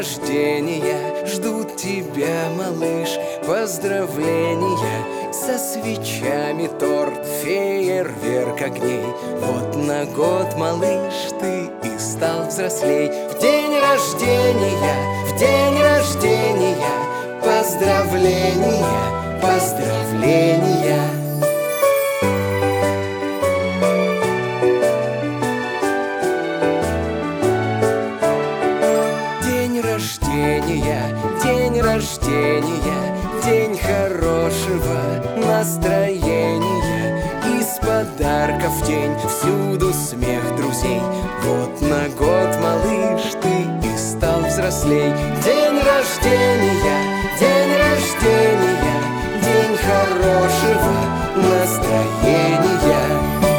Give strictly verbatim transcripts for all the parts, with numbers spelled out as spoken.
рождения ждут тебя, малыш. Поздравления со свечами, торт, фейерверк огней. Вот на год, малыш, ты и стал взрослей. В день рождения, в день рождения поздравления, поздравления. День рождения, день рождения, день хорошего настроения. Из подарков день, всюду смех друзей. Вот на год, малыш, ты и стал взрослей. День рождения, день рождения, день хорошего настроения.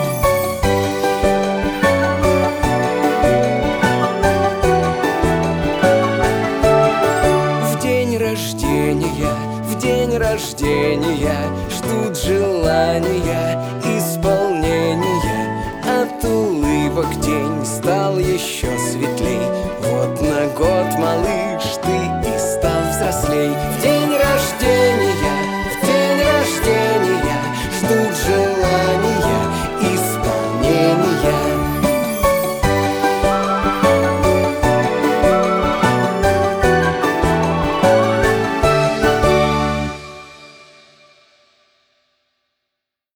В день рождения, в день рождения ждут желания, исполнения. От улыбок день стал еще светлее.